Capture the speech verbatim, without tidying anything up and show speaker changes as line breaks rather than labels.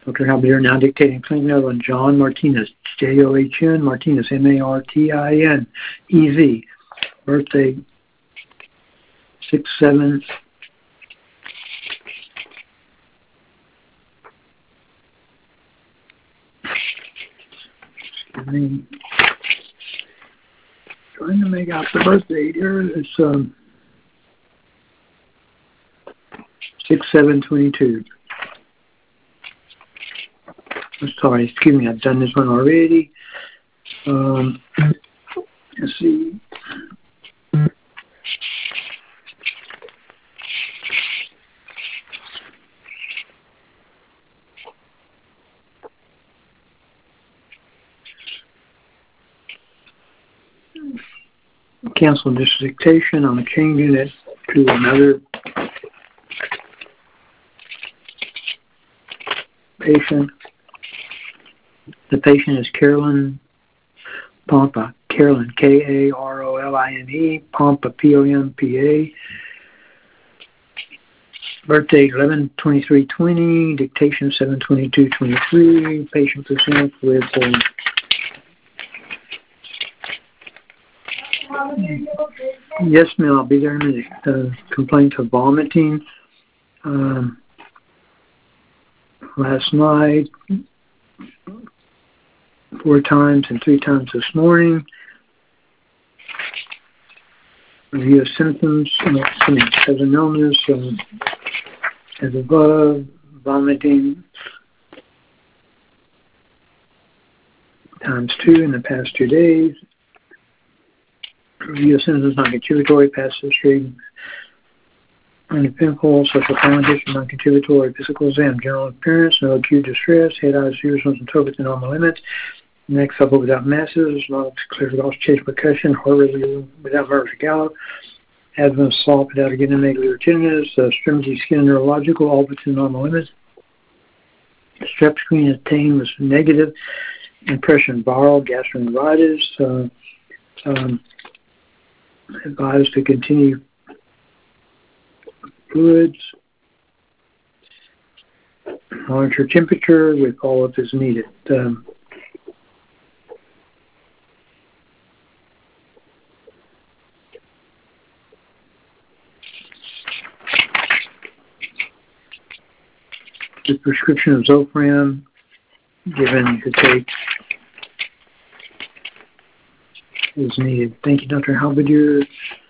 Doctor Halberdier now dictating clinic note on John Martinez, J O H N, Martinez, M A R T I N E Z, birthday six seven I mean, trying to make out the birth date here. It's um, six seven twenty-two. I'm sorry, excuse me, I've done this one already. Um, let's see. Cancel this dictation. I'm changing it to another patient. The patient is Carolyn Pompa. Carolyn, K A R O L I N E, Pompa, P O M P A. Birthday eleven twenty-three twenty, dictation seven twenty-two twenty-three. Patient presents with uh, yes, ma'am, I'll be there in a minute. Uh, complaint of vomiting um, last night, four times and three times this morning. Review of symptoms, as an illness, um, as above, vomiting times two in the past two days. Review of symptoms, non-contributory, past history, uneventful, social family history, non-contributory, physical exam, general appearance, no acute distress, head, eyes, ears, nose, and throat within normal limits. Next up, without masses, lungs clear without chest percussion, heart rate without vertical gallop, asthma assault without a getting negative tinnitus, uh, extremity skin neurological, all within normal limits. Strep screen obtained was negative. Impression viral, gastroenteritis. Uh, um, advised to continue fluids. Monitor temperature with follow-up as needed. Um, the prescription of Zofran given to take as needed. Thank you, Doctor Halberdier.